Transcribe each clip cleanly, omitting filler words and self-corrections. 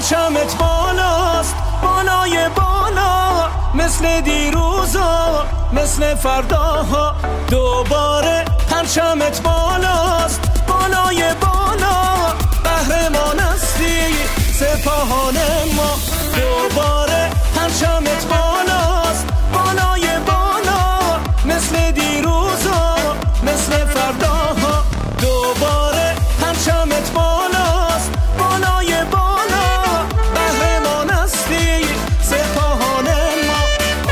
پرچمت بالاست، بالای بالا، مثل دیروزا، مثل فرداها. دوباره پرچمت بالاست، بالای بالا، قهرمان هستی سپاهان ما. دوباره پرچمت بالاست، بالای بالا، مثل دیروزا، مثل فرداها. دوباره پرچمت بالاست، بالای بالا، قهرمان هستی سپاهان ما.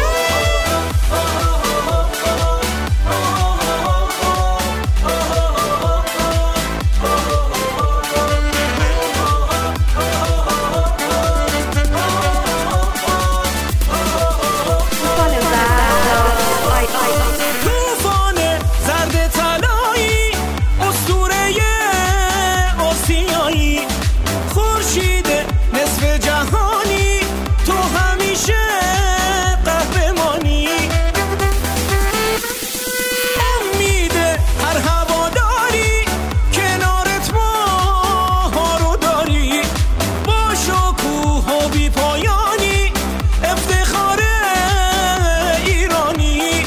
طوفان زرد طلایی، اسطوره آسیایی، خورشید نصف جهانی، تو همیشه قهرمانی. امید هر هواداری، کنارت ما رو داری، با شکوه و بی پایانی، افتخار ایرانی.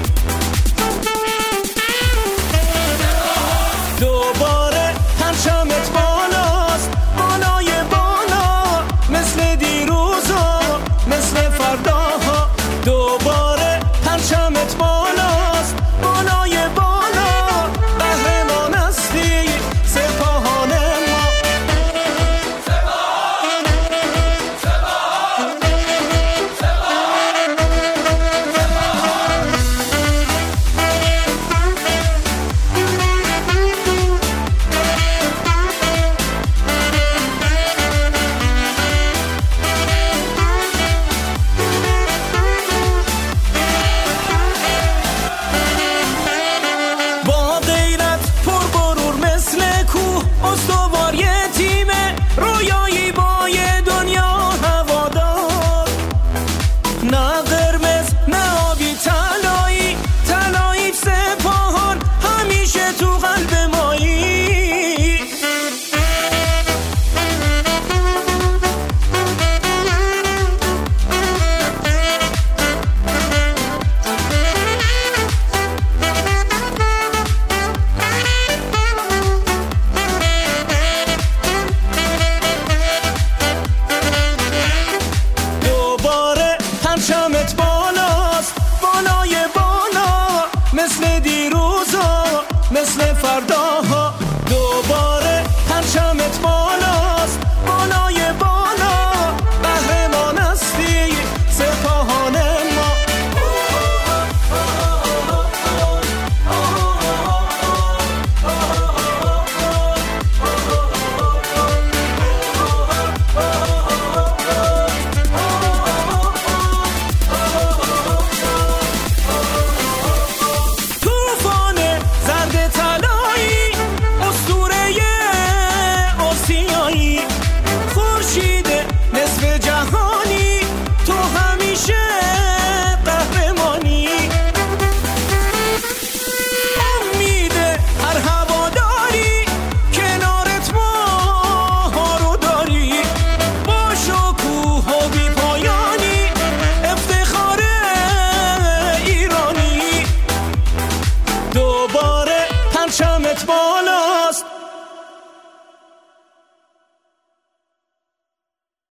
دوباره پرچمت بالاست، بالای بالا، مثل دیروزا، مثل فرداها. دوباره پرچمت بالاست، بالای بالا، قهرمان هستی سپاهان ما. با غیرت پر غرور مثل کوه، استوار یه تیم رویایی، با یه دنیا هوادار. نه قرمز نه آبی، طلایی، طلایی سپاهان، همیشه تو قلب مایی. دوباره پرچمت بالاست، بالای بالا، مثل دیروزا، مثل فرداها. دوباره پرچمت بالاست، بالای بالا، قهرمان هستی سپاهان ما. طوفان زرد طلایی، اسطوره آسیایی، خورشید نصف جهانی، تو همیشه قهرمانی. امید هر هواداری، کنارت ما رو داری، با شکوه و بی پایانی، افتخار ایرانی. دوباره پرچمت بالاست،